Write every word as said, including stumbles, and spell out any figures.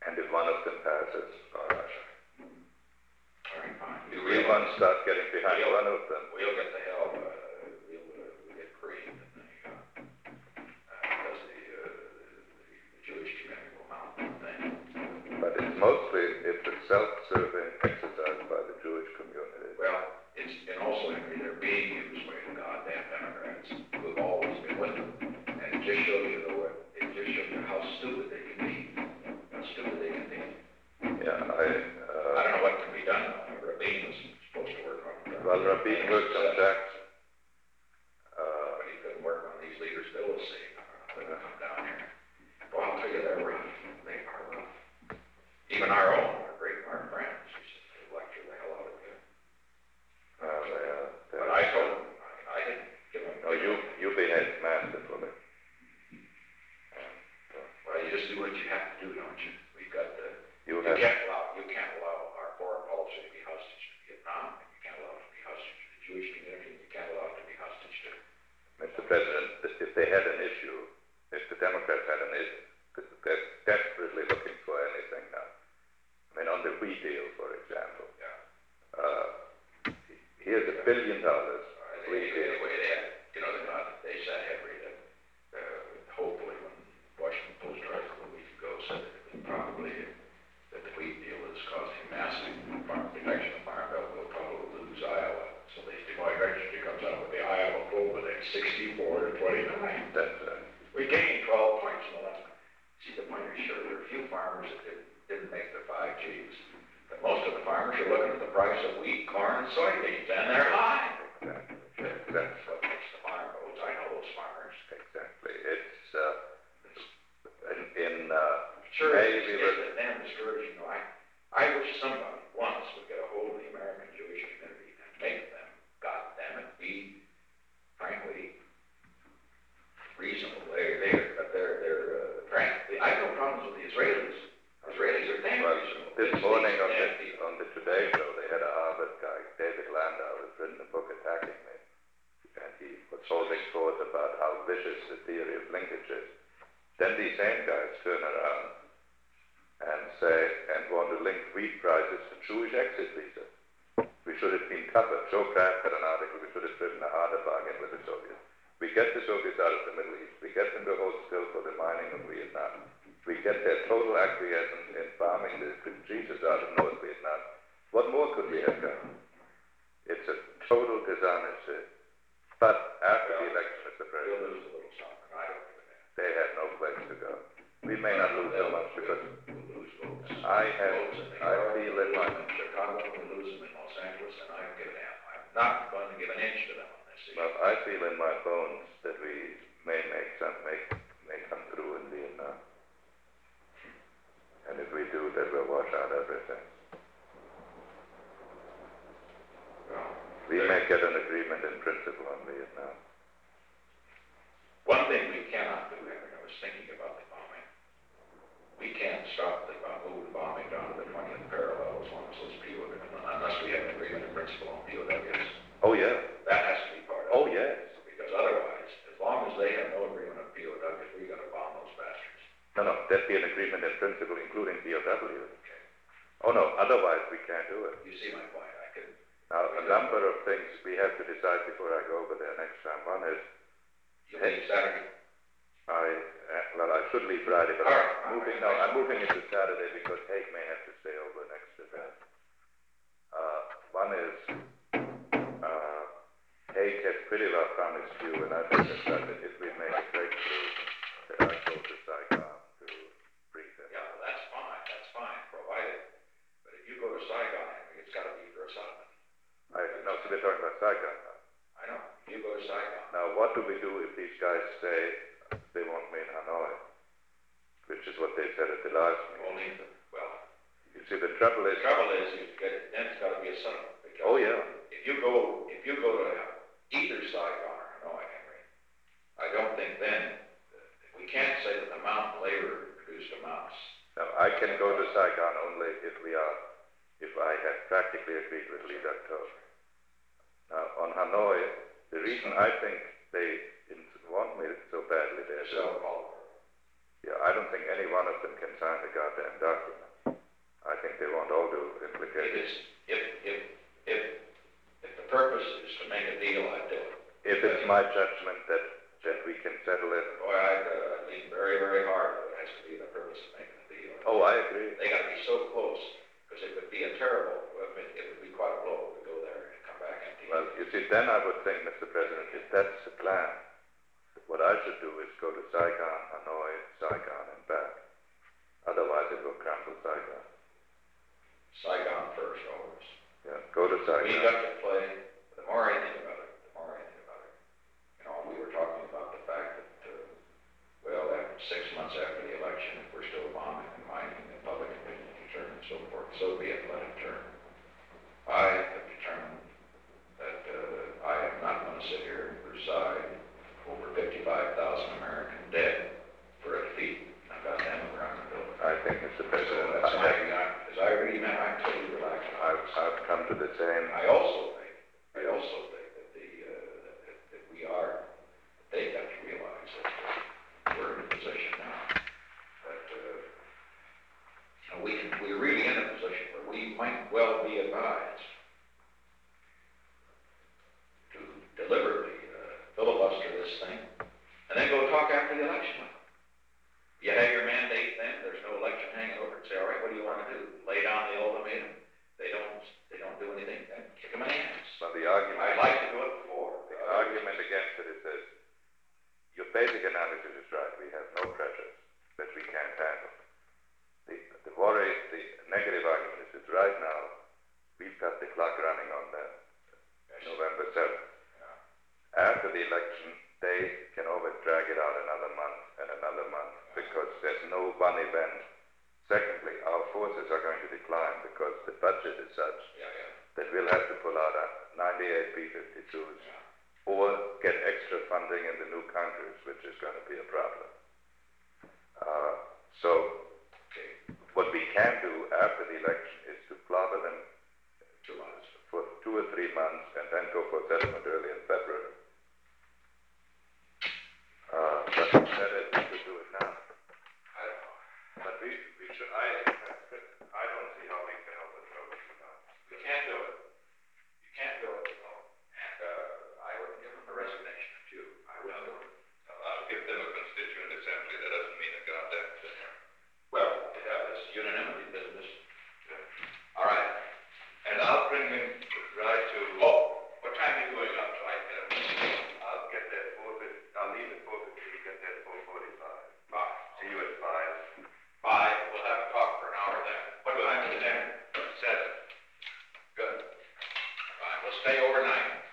And if one of them passes, all right. All right, fine. If we once start getting behind we'll, one of them, we'll get the hell, uh, we'll, uh, we'll get creamed, and the, uh, uh, because the, uh, the Jewish community will mount one thing. but it's mostly, it's a self-serving exercise by the Jewish community. Well, it's, and also, Henry, they're being used by the goddamn Democrats who've always been with them. And it just shows you the way, it just shows you how stupid they can be. How stupid they can be. Yeah, I, uh, I don't know what can be done. Rabin was supposed to work on it. well, Rabin worked on Jackson. Uh, but he couldn't work on these leaders Bill was saying. They're going to come down here. Well, I'll tell you, they're rough. They are rough. Even our own, our great, our friends, used to lecture the hell out of you. well, they are, they But are, I told them, I, I didn't give them. no, you, you behaved masterfully. Well, you just do what you have to do, don't you? We've got the, You you have, can't allow, you can't allow our foreign policy to be hostage to Vietnam, and you can't allow it to be hostage to the Jewish community, and you can't allow it to be hostage to. Mister President, if they had an issue, if the Democrats had an issue, because they're desperately looking for anything now. I mean, on the wheat deal, for example. Yeah. Uh, here's a billion dollars. Uh, they, anyway, they had, you know, they, uh, they said, Henry, that uh, hopefully when Washington Post article a week ago said that it was probably that the wheat deal is causing massive farm protection. The Farm Bill will probably lose Iowa. So they, the Registry comes out with the Iowa poll at sixty-four to twenty-nine. That's, uh, We gained twelve points in the last. See, the point is, sure, there are a few farmers that did, didn't make the five Gs. But most of the farmers are looking at the price of wheat, corn, and soybeans, and they're high. exactly. That's Exactly. what makes the farm votes. I know those farmers. Exactly. It's, uh, in, in uh, Sure, May, it's, we it's were, the damn discouraging. You know, I, I wish somebody once would get a hold of the American Jewish community and make them, God damn it, be, frankly, reasonable. They, they, but they're, they're, uh, frankly, I have no problems with the Israelis. Israelis are damn well, reasonable. this It's morning these on the, damn people. on the Today Show, they had a Harvard guy, David Landau, who's written a book attacking me. And he was holding forth about how vicious the theory of linkage is. Then these same guys turn around and say, and want to link wheat prices to Jewish exit visas. We should have been tougher. Joe Kraft had an article, we should have driven a harder bargain with the Soviets. We get the Soviets out of the Middle East. We get them to hold still for the mining of Vietnam. We get their total acquiescence in farming the Jesus out of North Vietnam. What more could we have done? It's a total dishonesty. But after the election, Mister They'll President, lose a little something. I don't give a damn. they had no place to go. We may not lose so much because We'll lose votes. I have, Votes in New I York, feel in we'll my, lose them in Chicago, we'll lose them in Los Angeles, and I don't give a damn. I'm not going to give an inch to them on this issue. well, I feel in my bones that we may make some, may, may come through in Vietnam. And if we do, that will wash out everything. Well, We may get an agreement in principle on Vietnam. one thing we cannot do, Henry, I was thinking about the bombing. We can't stop the bomb, move the bombing down to the twentieth parallel as long as those P O Ws, unless we have an agreement in principle on P O Ws. Oh, yeah. That has to be part of it. Oh, yes. Because otherwise, as long as they have no agreement on P O Ws, we're going to bomb those bastards. No, no, there'd be an agreement in principle, including P O W. Okay. Oh, no, otherwise we can't do it. You see my point. I could. Now, a number of things we have to decide before I go over there next time. One is, You leave Saturday. I, uh, well, I should leave Friday, but All I'm right. moving, no, I'm moving it to Saturday because Hague may have to stay over next event. Uh, one is, uh, Hague has pretty well promised you, and I think that if we make a breakthrough, that I go to Saigon to brief him. Yeah, well, that's fine. That's fine, provided. But if you go to Saigon, Henry, it's got to be for a settlement. I, no, so we're talking about Saigon now. I know. You go to Saigon. Now, what do we do if these guys say they want me in Hanoi, which is what they said at the last meeting? Only, the, well, You see, the trouble the is, trouble is, you get it, then it's got to be a settlement. Because oh yeah, If you go, if you go to either Saigon or Hanoi, Henry, I don't think then we can't say that the mountain labor produced amounts. now I can go to Saigon only if we are, if I have practically agreed with Lee Doctor. Now, on Hanoi, the reason I think they want me so badly there, So, Paul, Yeah, I don't think any one of them can sign the goddamn document. I think they won't all do If implications. it's, if, if, if, if the purpose is to make a deal, I'd do it. If it's my judgment that, that we can settle it, Boy, I'd, uh, lean very, very hard, but it has to be the purpose of making a deal. oh, I agree. They gotta be so close, because it would be a terrible, I mean, it would be quite a blow to go there and come back empty. Well, you see, then I would think, Mister President, if that's the plan, what I should do is go to Saigon, Hanoi, Saigon, and back. Otherwise, it will crumble Saigon. Saigon first, always. Yeah, go to Saigon. We got to play, the more I think about it, the more I think about it. You know, we were talking about the fact that, uh, well, after six months after the election, if we're still bombing and mining and public opinion will turn and so forth, so be it, let it turn. I have determined that, uh, I am not going to sit here and preside over fifty-five thousand American dead for a defeat. I've got them around the building. I think, Mister So President, that's I, my, as I read that, I'm totally relaxed. I've, I've come to the same. I also think, I also think that the, uh, that, that, that we are, they've got to realize that uh, we're in a position now that, uh, you know, we can, we're really in a position where we might well be advised to deliberately uh, filibuster this thing and then go talk after the election. You have your mandate then, there's no election hanging over and say, all right, what do you want to do? Lay down the ultimatum. They don't, they don't do anything, then kick them in the ass. But the argument, I'd like to do it before. the argument against it is this. Your basic analysis is right. We have no pressures that we can't handle. The, the worry, the negative argument is that right now, we've got the clock running on that November seventh. Yeah. After the election, they can always drag it out another month and another month because there's no one event. Secondly, our forces are going to decline because the budget is such Yeah, yeah. that we'll have to pull out a ninety-eight B fifty-twos Yeah. or get extra funding in the new countries, which is going to be a problem. Uh, so Okay, what we can do after the election is to clobber them two months. for two or three months and then go for settlement early in February. Uh, but instead it, we should do it now. I don't know. But we, we should, I, I don't see how we can help the trouble now. You can't do it. You can't do it, you know. And, uh, I would give them a resignation of you. I will do it. I'll give them a constituent assembly. That doesn't mean a goddamn thing. Well, yeah, this unanimity business. All right. And I'll bring him right to. Oh, what time are you going up? So I can, I'll get there four fifty. I'll leave at four fifty. You get there four forty-five. five. See you at five. Five. We'll have a talk for an hour then. What time is it then? Seven. Good. Fine. We'll stay overnight.